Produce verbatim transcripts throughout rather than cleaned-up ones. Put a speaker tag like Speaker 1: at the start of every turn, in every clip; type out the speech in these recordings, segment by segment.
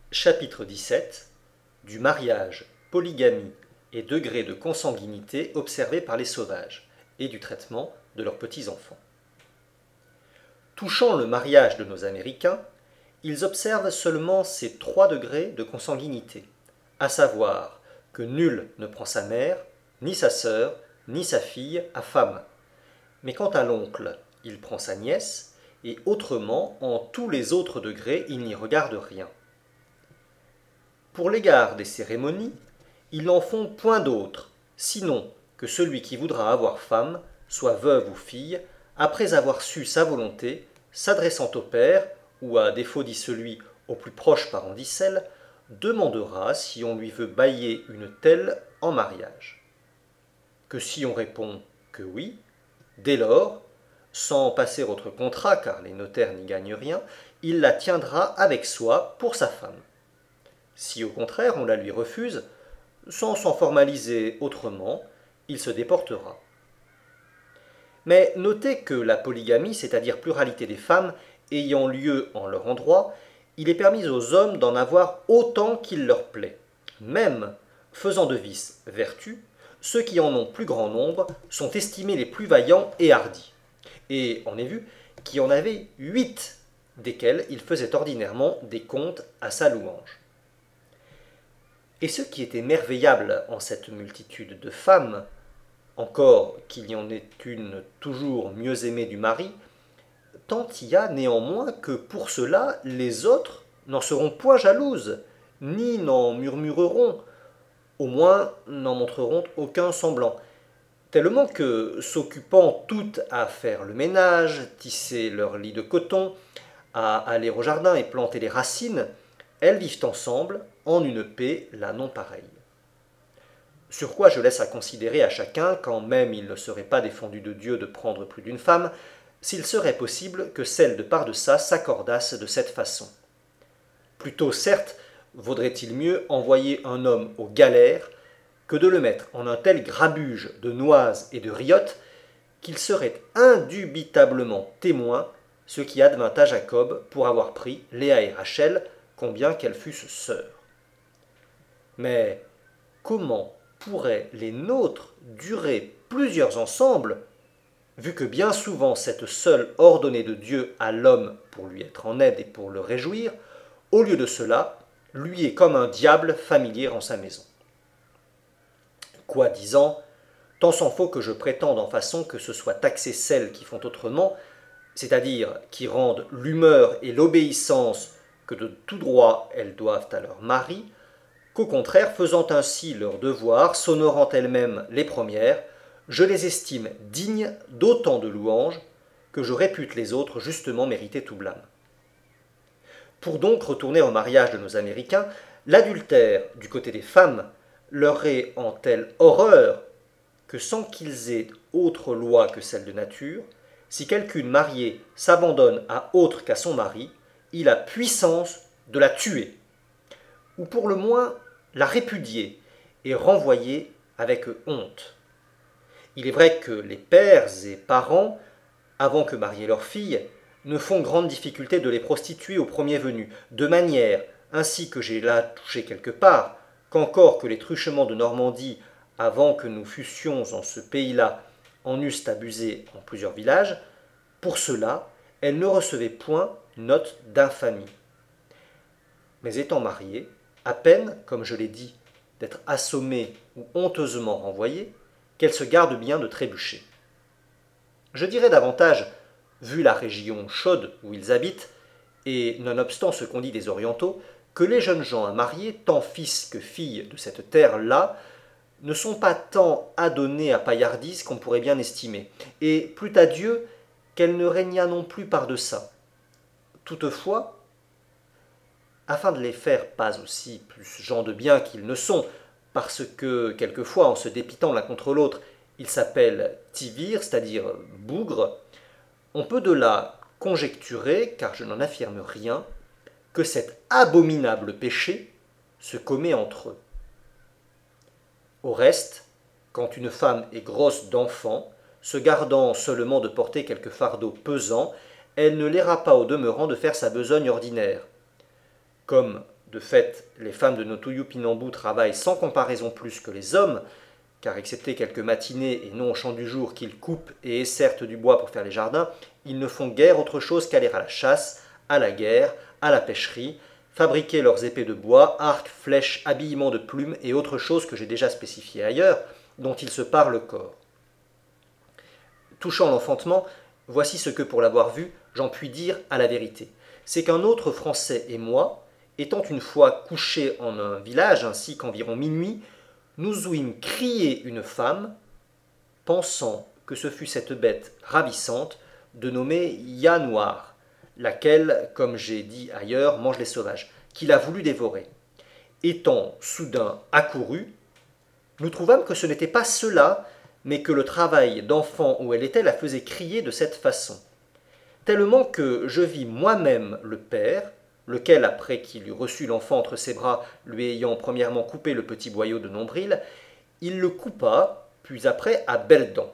Speaker 1: Chapitre dix-sept. Du mariage, polygamie et degré de consanguinité observés par les sauvages, et du traitement de leurs petits-enfants. Touchant le mariage de nos Américains, ils observent seulement ces trois degrés de consanguinité, à savoir que nul ne prend sa mère, ni sa sœur, ni sa fille à femme. Mais quant à l'oncle, il prend sa nièce, et autrement, en tous les autres degrés, il n'y regarde rien. Pour l'égard des cérémonies, ils n'en font point d'autre, sinon que celui qui voudra avoir femme, soit veuve ou fille, après avoir su sa volonté, s'adressant au père, ou à défaut dit celui au plus proche parent d'Icelle, demandera si on lui veut bailler une telle en mariage. Que si on répond que oui, dès lors, sans passer autre contrat, car les notaires n'y gagnent rien, il la tiendra avec soi pour sa femme. Si au contraire on la lui refuse, sans s'en formaliser autrement, il se déportera. Mais notez que la polygamie, c'est-à-dire pluralité des femmes, ayant lieu en leur endroit, il est permis aux hommes d'en avoir autant qu'il leur plaît. Même, faisant de vice vertu, ceux qui en ont plus grand nombre sont estimés les plus vaillants et hardis. Et on est vu qu'il y en avait huit, desquels il faisait ordinairement des comptes à sa louange. Et ce qui était merveillable en cette multitude de femmes, encore qu'il y en ait une toujours mieux aimée du mari, tant il y a néanmoins que pour cela les autres n'en seront point jalouses, ni n'en murmureront, au moins n'en montreront aucun semblant, tellement que, s'occupant toutes à faire le ménage, tisser leur lit de coton, à aller au jardin et planter les racines, elles vivent ensemble en une paix la non pareille. Sur quoi je laisse à considérer à chacun, quand même il ne serait pas défendu de Dieu de prendre plus d'une femme, s'il serait possible que celles de par deçà s'accordassent de cette façon. Plutôt, certes, vaudrait-il mieux envoyer un homme aux galères que de le mettre en un tel grabuge de noises et de riottes qu'il serait indubitablement témoin ce qui advint à Jacob pour avoir pris Léa et Rachel, combien qu'elles fussent sœurs. Mais comment pourraient les nôtres durer plusieurs ensemble, vu que bien souvent cette seule ordonnée de Dieu à l'homme pour lui être en aide et pour le réjouir, au lieu de cela, lui est comme un diable familier en sa maison. Quoi disant, tant s'en faut que je prétende en façon que ce soit taxer celles qui font autrement, c'est-à-dire qui rendent l'humeur et l'obéissance que de tout droit elles doivent à leur mari, qu'au contraire, faisant ainsi leur devoir, s'honorant elles-mêmes les premières, je les estime dignes d'autant de louanges que je répute les autres justement mériter tout blâme. Pour donc retourner au mariage de nos Américains, l'adultère du côté des femmes leur est en telle horreur que sans qu'ils aient autre loi que celle de nature, si quelqu'une mariée s'abandonne à autre qu'à son mari, il a puissance de la tuer, ou pour le moins la répudier et renvoyer avec honte. Il est vrai que les pères et parents, avant que marier leurs filles, ne font grande difficulté de les prostituer au premier venu, de manière, ainsi que j'ai là touché quelque part, qu'encore que les truchements de Normandie, avant que nous fussions en ce pays-là, en eussent abusé en plusieurs villages, pour cela, elles ne recevaient point note d'infamie. Mais étant mariées, à peine, comme je l'ai dit, d'être assommées ou honteusement renvoyées, qu'elles se gardent bien de trébucher. Je dirais davantage, vu la région chaude où ils habitent, et nonobstant ce qu'on dit des orientaux, que les jeunes gens à marier, tant fils que filles de cette terre-là, ne sont pas tant adonnés à paillardise qu'on pourrait bien estimer, et plût à Dieu qu'elle ne régnât non plus par-deçà. Toutefois, afin de les faire pas aussi plus gens de bien qu'ils ne sont, parce que, quelquefois, en se dépitant l'un contre l'autre, ils s'appellent tivir, c'est-à-dire bougres, on peut de là conjecturer, car je n'en affirme rien, que cet abominable péché se commet entre eux. Au reste, quand une femme est grosse d'enfants, se gardant seulement de porter quelque fardeau pesant, elle ne l'aira pas au demeurant de faire sa besogne ordinaire. Comme De fait, les femmes de Notoyupinambu travaillent sans comparaison plus que les hommes, car excepté quelques matinées et non au champ du jour qu'ils coupent et essertent du bois pour faire les jardins, ils ne font guère autre chose qu'aller à la chasse, à la guerre, à la pêcherie, fabriquer leurs épées de bois, arcs, flèches, habillements de plumes et autres choses que j'ai déjà spécifiées ailleurs, dont ils se parent le corps. Touchant l'enfantement, voici ce que, pour l'avoir vu, j'en puis dire à la vérité. C'est qu'un autre Français et moi, étant une fois couchés en un village, ainsi qu'environ minuit, nous ouïmes crier une femme, pensant que ce fut cette bête ravissante de nommer Yanoir, laquelle, comme j'ai dit ailleurs, mange les sauvages, qui l'a voulu dévorer. Étant soudain accourue, nous trouvâmes que ce n'était pas cela, mais que le travail d'enfant où elle était la faisait crier de cette façon. Tellement que je vis moi-même le père, lequel, après qu'il eut reçu l'enfant entre ses bras, lui ayant premièrement coupé le petit boyau de nombril, il le coupa, puis après à belles dents.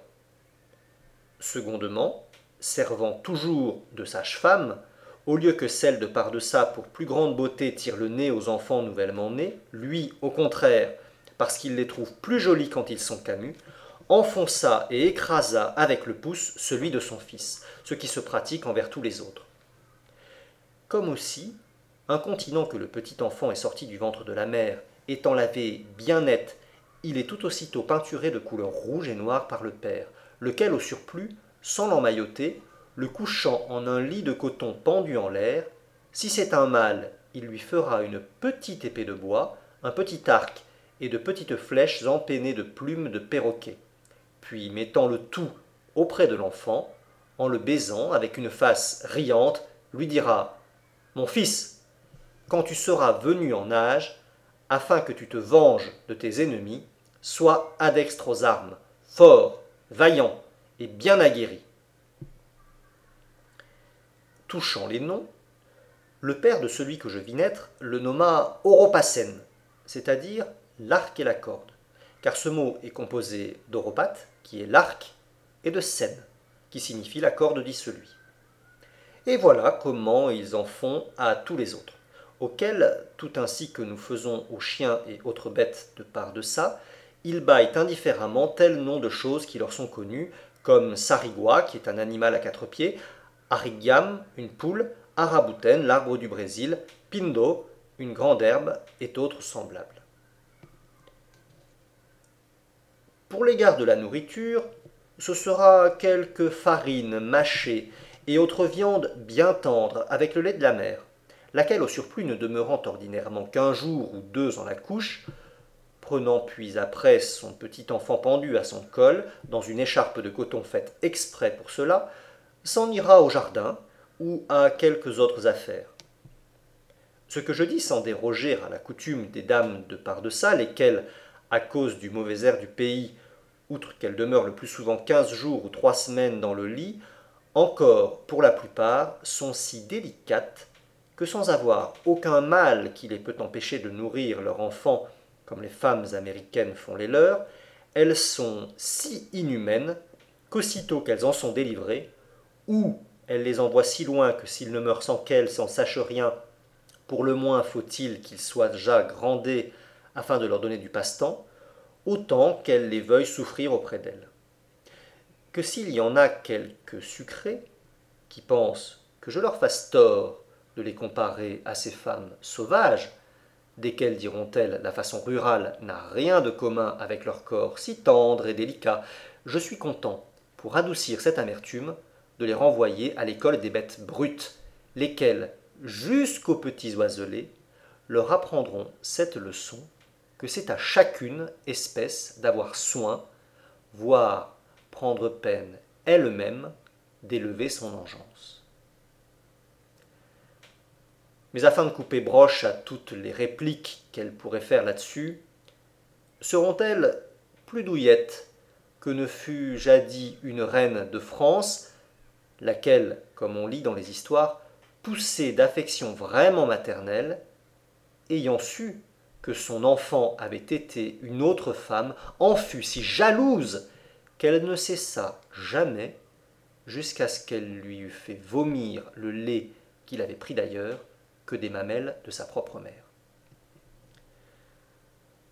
Speaker 1: Secondement, servant toujours de sage-femme, au lieu que celle de par-deçà pour plus grande beauté tire le nez aux enfants nouvellement nés, lui, au contraire, parce qu'il les trouve plus jolis quand ils sont camus, enfonça et écrasa avec le pouce celui de son fils, ce qui se pratique envers tous les autres. Comme aussi, incontinent que le petit enfant est sorti du ventre de la mère, étant lavé bien net, il est tout aussitôt peinturé de couleur rouge et noire par le père, lequel au surplus, sans l'emmailloter, le couchant en un lit de coton pendu en l'air, si c'est un mâle, il lui fera une petite épée de bois, un petit arc et de petites flèches empennées de plumes de perroquet. Puis, mettant le tout auprès de l'enfant, en le baisant avec une face riante, lui dira « Mon fils, quand tu seras venu en âge, afin que tu te venges de tes ennemis, sois adextre aux armes, fort, vaillant et bien aguerri. » Touchant les noms, le père de celui que je vis naître le nomma Oropassen, c'est-à-dire l'arc et la corde, car ce mot est composé d'oropate, qui est l'arc, et de sen, qui signifie la corde dit celui. Et voilà comment ils en font à tous les autres, auxquels, tout ainsi que nous faisons aux chiens et autres bêtes de par de ça, ils baillent indifféremment tel nom de choses qui leur sont connues, comme sarigua, qui est un animal à quatre pieds, arigiam, une poule, arabuten, l'arbre du Brésil, pindo, une grande herbe, et autres semblables. Pour l'égard de la nourriture, ce sera quelques farines mâchées et autres viandes bien tendres avec le lait de la mère, laquelle au surplus ne demeurant ordinairement qu'un jour ou deux en la couche, prenant puis après son petit enfant pendu à son col dans une écharpe de coton faite exprès pour cela, s'en ira au jardin ou à quelques autres affaires. Ce que je dis sans déroger à la coutume des dames de par-deçà, lesquelles, à cause du mauvais air du pays, outre qu'elles demeurent le plus souvent quinze jours ou trois semaines dans le lit, encore, pour la plupart, sont si délicates que sans avoir aucun mal qui les peut empêcher de nourrir leur enfant comme les femmes américaines font les leurs, elles sont si inhumaines qu'aussitôt qu'elles en sont délivrées, ou elles les envoient si loin que s'ils ne meurent sans qu'elles s'en sachent rien, pour le moins faut-il qu'ils soient déjà grandés afin de leur donner du passe-temps, autant qu'elles les veuillent souffrir auprès d'elles. Que s'il y en a quelques sucrés qui pensent que je leur fasse tort de les comparer à ces femmes sauvages, desquelles, diront-elles, la façon rurale n'a rien de commun avec leur corps si tendre et délicat, je suis content, pour adoucir cette amertume, de les renvoyer à l'école des bêtes brutes, lesquelles, jusqu'aux petits oiselets, leur apprendront cette leçon, que c'est à chacune espèce d'avoir soin, voire prendre peine elle-même d'élever son engeance. Mais afin de couper broche à toutes les répliques qu'elle pourrait faire là-dessus, seront-elles plus douillettes que ne fut jadis une reine de France, laquelle, comme on lit dans les histoires, poussée d'affection vraiment maternelle, ayant su que son enfant avait été une autre femme, en fut si jalouse qu'elle ne cessa jamais, jusqu'à ce qu'elle lui eût fait vomir le lait qu'il avait pris d'ailleurs, que des mamelles de sa propre mère.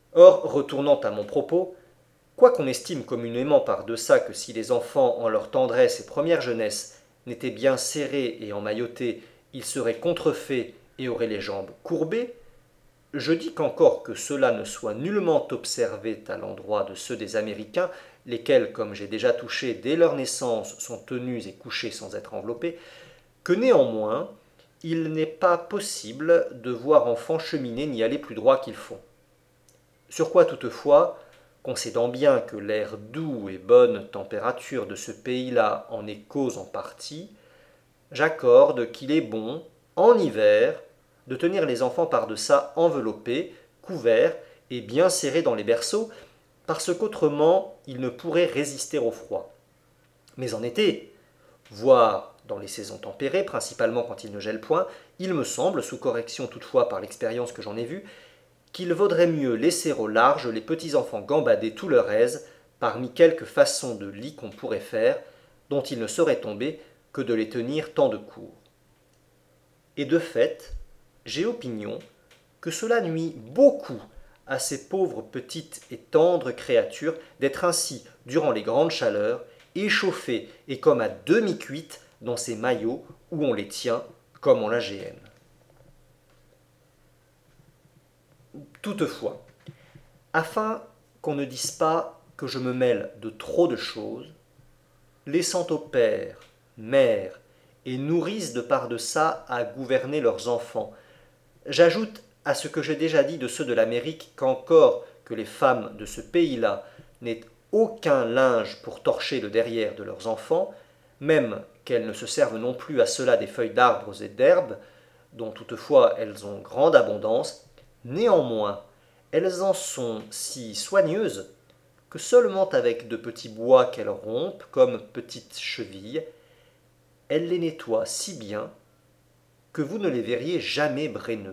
Speaker 1: Or, retournant à mon propos, quoiqu'on estime communément par deçà que si les enfants, en leur tendresse et première jeunesse, n'étaient bien serrés et emmaillotés, ils seraient contrefaits et auraient les jambes courbées, je dis qu'encore que cela ne soit nullement observé à l'endroit de ceux des Américains, lesquels, comme j'ai déjà touché, dès leur naissance, sont tenus et couchés sans être enveloppés, que néanmoins, il n'est pas possible de voir enfants cheminer ni aller plus droit qu'ils font. Sur quoi toutefois, concédant bien que l'air doux et bonne température de ce pays-là en est cause en partie, j'accorde qu'il est bon, en hiver, de tenir les enfants par-deçà enveloppés, couverts et bien serrés dans les berceaux, parce qu'autrement ils ne pourraient résister au froid. Mais en été, voire dans les saisons tempérées, principalement quand il ne gèle point, il me semble, sous correction toutefois par l'expérience que j'en ai vue, qu'il vaudrait mieux laisser au large les petits enfants gambader tout leur aise parmi quelques façons de lit qu'on pourrait faire, dont ils ne sauraient tomber que de les tenir tant de court. Et de fait, j'ai opinion que cela nuit beaucoup à ces pauvres petites et tendres créatures d'être ainsi, durant les grandes chaleurs, échauffées et comme à demi-cuites dans ces maillots où on les tient comme en la géhenne. Toutefois, afin qu'on ne dise pas que je me mêle de trop de choses, laissant aux pères, mères et nourrices de par deçà à gouverner leurs enfants, j'ajoute à ce que j'ai déjà dit de ceux de l'Amérique qu'encore que les femmes de ce pays-là n'aient aucun linge pour torcher le derrière de leurs enfants, même qu'elles ne se servent non plus à cela des feuilles d'arbres et d'herbes, dont toutefois elles ont grande abondance, néanmoins elles en sont si soigneuses que seulement avec de petits bois qu'elles rompent comme petites chevilles, elles les nettoient si bien que vous ne les verriez jamais brenneux.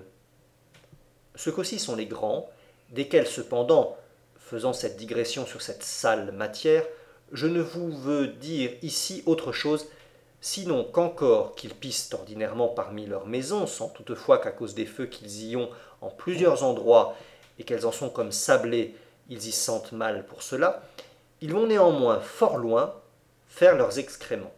Speaker 1: Ce qu'aussi sont les grands, desquels cependant, faisant cette digression sur cette sale matière, je ne vous veux dire ici autre chose, sinon qu'encore qu'ils pissent ordinairement parmi leurs maisons, sans toutefois qu'à cause des feux qu'ils y ont en plusieurs endroits, et qu'elles en sont comme sablées, ils y sentent mal pour cela, ils vont néanmoins fort loin faire leurs excréments.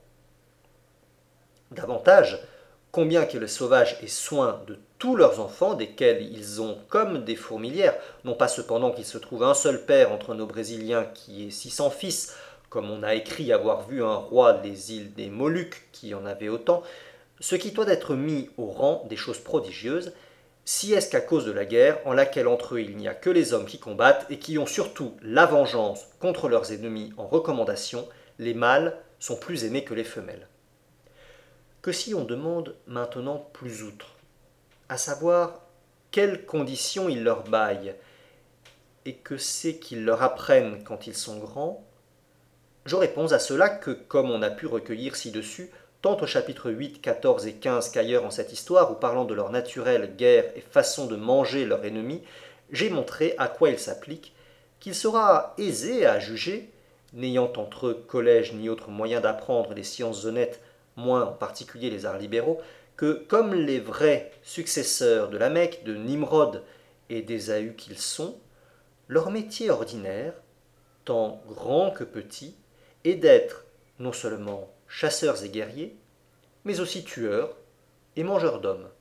Speaker 1: Davantage, combien que les sauvages aient soin de tous leurs enfants, desquels ils ont comme des fourmilières, non pas cependant qu'il se trouve un seul père entre nos Brésiliens qui ait six cents fils, comme on a écrit avoir vu un roi des îles des Moluques qui en avait autant, ce qui doit être mis au rang des choses prodigieuses, si est-ce qu'à cause de la guerre, en laquelle entre eux il n'y a que les hommes qui combattent et qui ont surtout la vengeance contre leurs ennemis en recommandation, les mâles sont plus aimés que les femelles. Que si on demande maintenant plus outre, à savoir quelles conditions ils leur baillent, et que c'est qu'ils leur apprennent quand ils sont grands, je réponds à cela que, comme on a pu recueillir ci-dessus, tant au chapitre huit, quatorze et quinze qu'ailleurs en cette histoire, où parlant de leur naturelle guerre et façon de manger leur ennemi, j'ai montré à quoi il s'applique, qu'il sera aisé à juger, n'ayant entre eux collège ni autre moyen d'apprendre les sciences honnêtes, moins en particulier les arts libéraux, que, comme les vrais successeurs de la Mecque, de Nimrod et d'Ésaü qu'ils sont, leur métier ordinaire, tant grand que petit, est d'être non seulement chasseurs et guerriers, mais aussi tueurs et mangeurs d'hommes.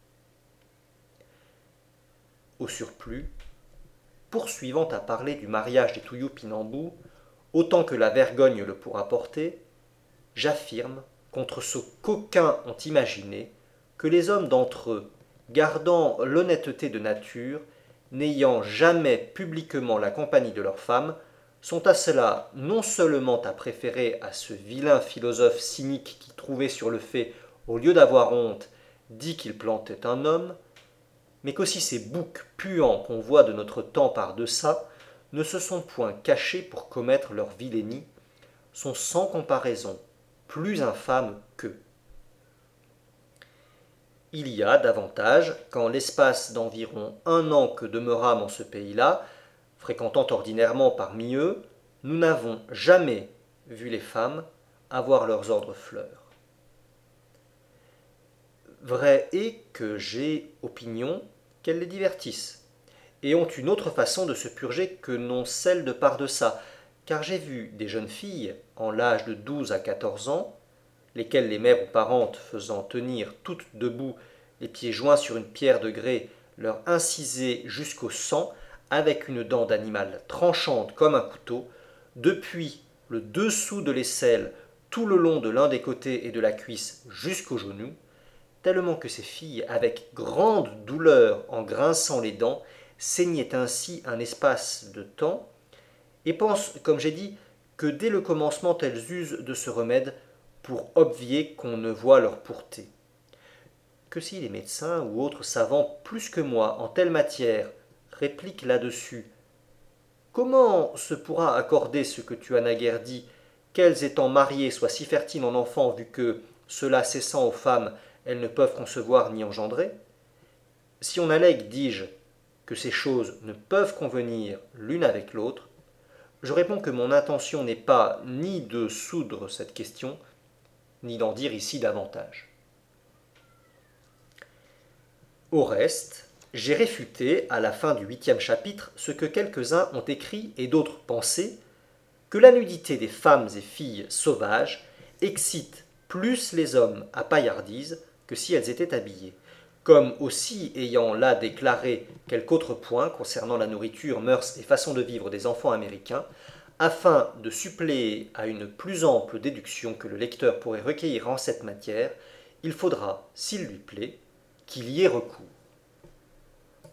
Speaker 1: Au surplus, poursuivant à parler du mariage des Tuyupinambous, autant que la vergogne le pourra porter, j'affirme, contre ce qu'aucuns ont imaginé, que les hommes d'entre eux, gardant l'honnêteté de nature, n'ayant jamais publiquement la compagnie de leurs femmes, sont à cela non seulement à préférer à ce vilain philosophe cynique qui trouvait sur le fait, au lieu d'avoir honte, dit qu'il plantait un homme, mais qu'aussi ces boucs puants qu'on voit de notre temps par deçà ne se sont point cachés pour commettre leur vilainie, sont sans comparaison plus infâmes qu'eux. Il y a davantage qu'en l'espace d'environ un an que demeurâmes en ce pays-là, fréquentant ordinairement parmi eux, nous n'avons jamais vu les femmes avoir leurs ordres fleurs. Vrai est que j'ai opinion qu'elles les divertissent, et ont une autre façon de se purger que n'ont celles de par deçà, car j'ai vu des jeunes filles, en l'âge de douze à quatorze ans, lesquelles les mères ou parentes faisant tenir toutes debout, les pieds joints sur une pierre de grès, leur inciser jusqu'au sang, avec une dent d'animal tranchante comme un couteau, depuis le dessous de l'aisselle, tout le long de l'un des côtés et de la cuisse jusqu'au genou, tellement que ces filles, avec grande douleur en grinçant les dents, saignaient ainsi un espace de temps, et pensent, comme j'ai dit, que dès le commencement elles usent de ce remède pour obvier qu'on ne voit leur pureté. Que si les médecins ou autres savants plus que moi en telle matière répliquent là-dessus, comment se pourra accorder ce que tu as naguère dit, qu'elles étant mariées soient si fertiles en enfants, vu que, cela cessant aux femmes, elles ne peuvent concevoir ni engendrer? Si on allègue, dis-je, que ces choses ne peuvent convenir l'une avec l'autre, je réponds que mon intention n'est pas ni de soudre cette question, ni d'en dire ici davantage. Au reste, j'ai réfuté, à la fin du huitième chapitre, ce que quelques-uns ont écrit et d'autres pensé, que la nudité des femmes et filles sauvages excite plus les hommes à paillardise que si elles étaient habillées, comme aussi ayant là déclaré quelque autre point concernant la nourriture, mœurs et façon de vivre des enfants américains, afin de suppléer à une plus ample déduction que le lecteur pourrait recueillir en cette matière, il faudra, s'il lui plaît, qu'il y ait recours.